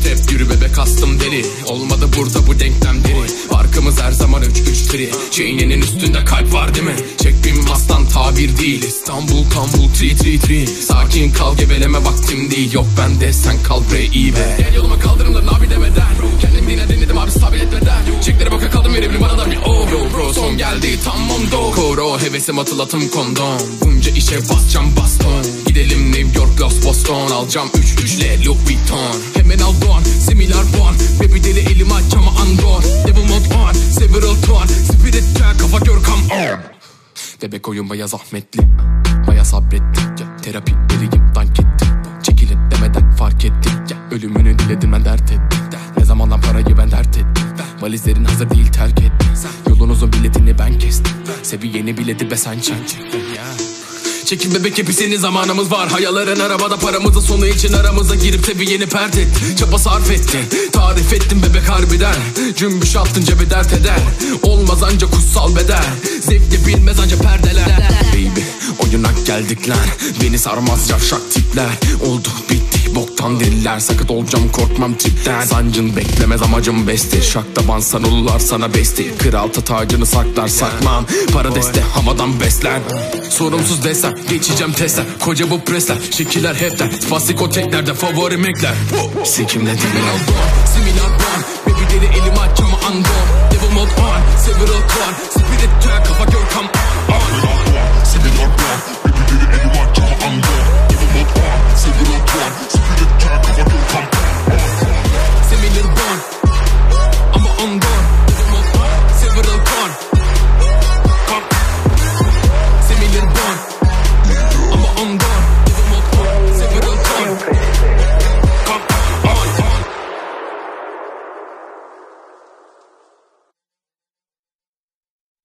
rap yürü bebek astım deli. Olmadı burada bu denklemleri. Farkımız her zaman 3-3-3. Çeynenin üstünde kalp var değil mi? Çek bin bastan tabir değil. İstanbul Kambul 3-3-3. Sakin kal geveleme vaktim değil. Yok bende sen kal bre iyi be. Gel yoluma kaldırımda nabi demeden. Kendim dinledim abi sabit etmeden. Çekleri baka kaldım verimli bana da bir oh. Yo bro son geldi tam mondo. Koro hevesim atılatım kondom. Bunca işe basacağım baston. Gidelim New York Los Boston. Alacağım 3-3'le Louis Vuitton. Hemen al don similar bon. Baby deli elimi açacağım andor. Devil mode on several ton. Spiritual kafa gör come on. Bebek oyun baya zahmetli. Baya sabrettik ya. Terapi deliyim dank ettim. Çekilin demeden fark ettim ya. Ölümünü diledim ben dert ettim. Ne zamandan parayı ben dert ettim. Valizlerin hazır değil terk ettim. Yolunuzun biletini ben kestim. Seviyeni bileti be sen çektin. Çekin bebek hepi senin zamanımız var. Hayallerin arabada paramızın sonu için aramıza girip seviyeni pert et. Çaba sarf ettin tarif ettim bebek harbiden. Cümbüş attın cebe dert eder. Olmaz anca kutsal bedel. Zevkli bilmez anca perdeler. Baby oyuna geldik lan. Beni sarmaz yavşak tipler. Oldu bitti boktan diller. Sakıt olacağım korkmam tripten. Sancın beklemez amacım besti. Şaktaban sanırlar sana besti. Kral tacını saklar sakmam. Para deste havadan beslen. Sorumsuz desen geçeceğim testler. Koca bu presler şekiller hepten. Spastik teklerde favori mekler. Sikimle değil similar bon. Baby deli elimi açacağım andor. Devil mode on several ton. Spiritual kafa gör come